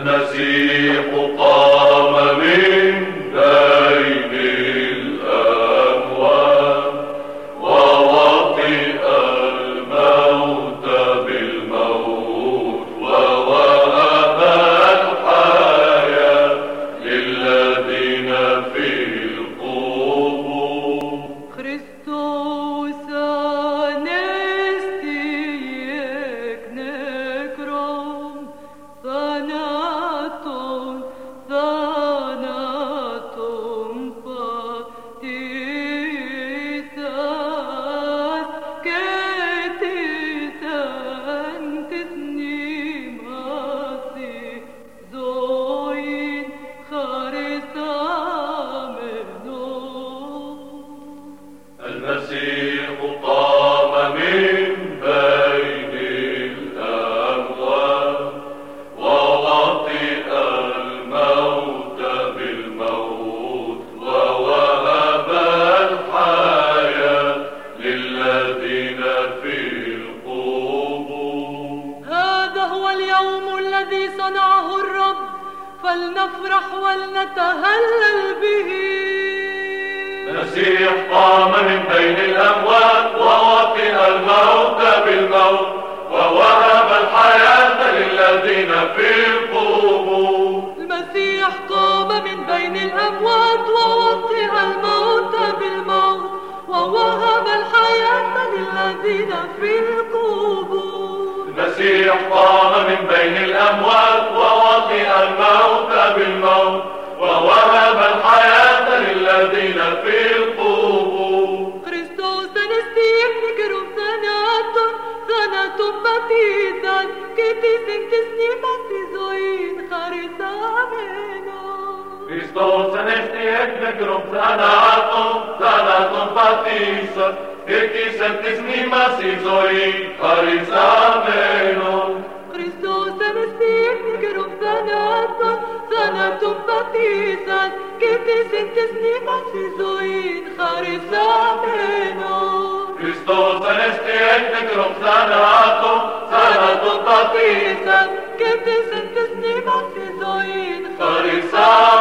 المسيح قام من بين الأموات ووطئ الموت بالموت ووهب الحياة للذين في القبور. Χριστός ανέστη εκ νεκρών, θανάτων πατήσας και της εν της μνήμασι ζωήν χαρισάμενος. المسيح قام من بين الأموات ووطئ الموت بالموت ووهب الحياة للذين في القبور. هذا هو اليوم الذي صنعه الرب، فلنفرح ولنتهلل به. المسيح قام من بين الأموات ووطئ الموت بالموت ووهب الحياة للذين في القبور. المسيح قام من بين الأموات ووطئ الموت بالموت ووهب الحياة للذين في القبور. المسيح قام من بين الأموات ووطئ الموت بالموت ووهب الحياة للذين في القبور. Χριστός ανέστη εκ νεκρών, θανάτων πατήσας και της εν της μνήμασι ζωήν χαρισάμενος. Χριστός ανέστη εκ νεκρών, θανάτων πατήσας και της εν της μνήμασι ζωήν χαρισάμενος. Χριστός ανέστη εκ νεκρών, θανάτων πατήσας και της εν της μνήμασι ζωήν χαρισάμενος. Χριστός ανέστη εκ νεκρών, θανάτων πατήσας και της εν της μνήμασι ζωήν χαρισάμενος.